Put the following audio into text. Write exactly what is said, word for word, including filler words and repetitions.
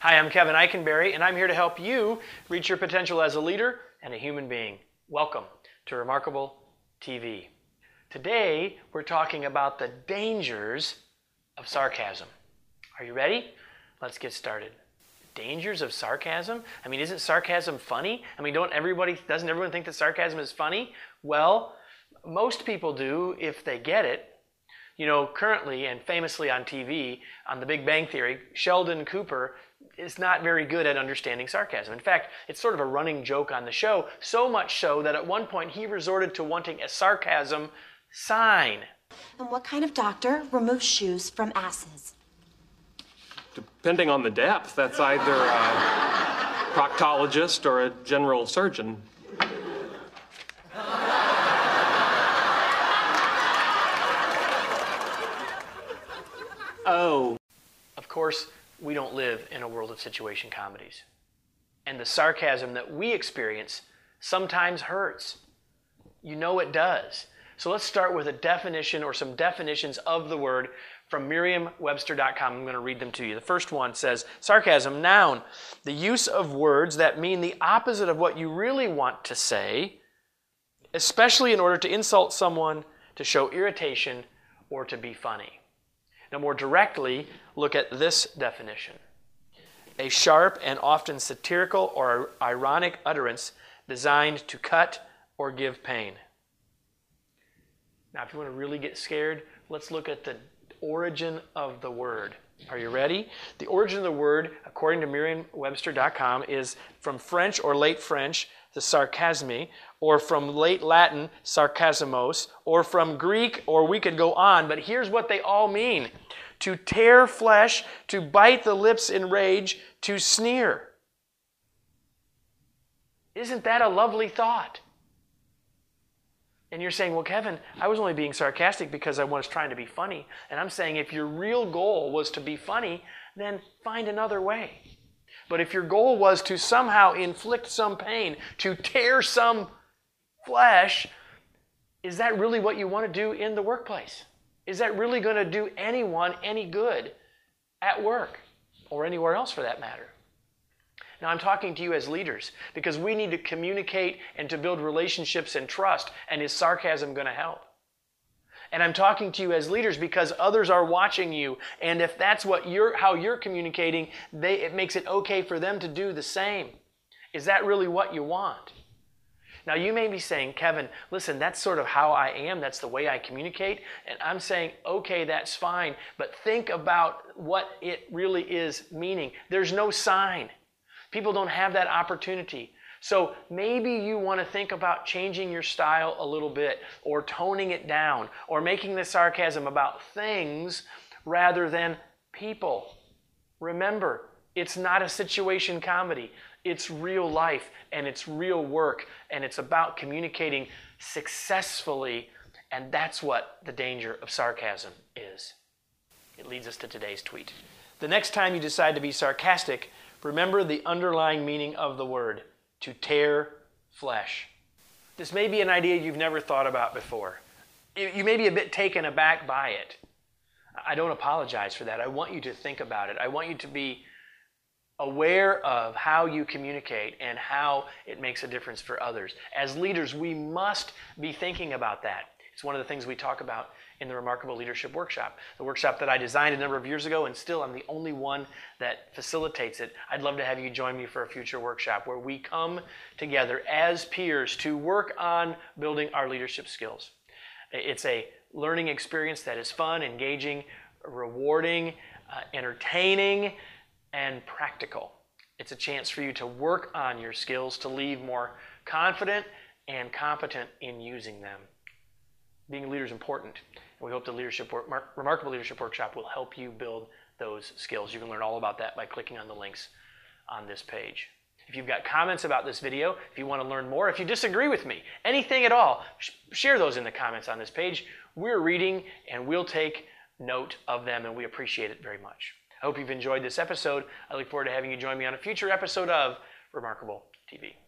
Hi, I'm Kevin Eikenberry, and I'm here to help you reach your potential as a leader and a human being. Welcome to Remarkable T V. Today, we're talking about the dangers of sarcasm. Are you ready? Let's get started. Dangers of sarcasm? I mean, isn't sarcasm funny? I mean, don't everybody, doesn't everyone think that sarcasm is funny? Well, most people do if they get it. You know, currently and famously on T V, on The Big Bang Theory, Sheldon Cooper is not very good at understanding sarcasm. In fact, it's sort of a running joke on the show, so much so that at one point he resorted to wanting a sarcasm sign. And what kind of doctor removes shoes from asses? Depending on the depth, that's either a proctologist or a general surgeon. Oh. Of course, we don't live in a world of situation comedies. And the sarcasm that we experience sometimes hurts. You know it does. So let's start with a definition or some definitions of the word from Merriam Webster dot com. I'm going to read them to you. The first one says, sarcasm, noun, the use of words that mean the opposite of what you really want to say, especially in order to insult someone, to show irritation, or to be funny. Now, more directly, look at this definition. A sharp and often satirical or ironic utterance designed to cut or give pain. Now, if you want to really get scared, let's look at the origin of the word. Are you ready? The origin of the word, according to Merriam Webster dot com, is from French or late French, the sarcasme, or from late Latin, sarcasmos, or from Greek, or we could go on, but here's what they all mean. To tear flesh, to bite the lips in rage, to sneer. Isn't that a lovely thought? And you're saying, well, Kevin, I was only being sarcastic because I was trying to be funny. And I'm saying if your real goal was to be funny, then find another way. But if your goal was to somehow inflict some pain, to tear some flesh, is that really what you want to do in the workplace? Is that really going to do anyone any good at work or anywhere else for that matter? Now, I'm talking to you as leaders because we need to communicate and to build relationships and trust, and is sarcasm going to help? And I'm talking to you as leaders because others are watching you, and if that's what you're, how you're communicating, they, it makes it okay for them to do the same. Is that really what you want? Now, you may be saying, Kevin, listen, that's sort of how I am. That's the way I communicate. And I'm saying, okay, that's fine. But think about what it really is meaning. There's no sign. People don't have that opportunity. So maybe you want to think about changing your style a little bit, or toning it down, or making the sarcasm about things rather than people. Remember, it's not a situation comedy. It's real life, and it's real work, and it's about communicating successfully, and that's what the danger of sarcasm is. It leads us to today's tweet. The next time you decide to be sarcastic, remember the underlying meaning of the word, to tear flesh. This may be an idea you've never thought about before. You may be a bit taken aback by it. I don't apologize for that. I want you to think about it. I want you to be aware of how you communicate and how it makes a difference for others. As leaders, we must be thinking about that. It's one of the things we talk about in the Remarkable Leadership Workshop, the workshop that I designed a number of years ago, and still I'm the only one that facilitates it. I'd love to have you join me for a future workshop where we come together as peers to work on building our leadership skills. It's a learning experience that is fun, engaging, rewarding, uh, entertaining, and practical. It's a chance for you to work on your skills to leave more confident and competent in using them. Being a leader is important, and we hope the leadership work, Remarkable Leadership Workshop will help you build those skills. You can learn all about that by clicking on the links on this page. If you've got comments about this video, if you want to learn more, if you disagree with me, anything at all, sh- share those in the comments on this page. We're reading, and we'll take note of them, and we appreciate it very much. I hope you've enjoyed this episode. I look forward to having you join me on a future episode of Remarkable T V.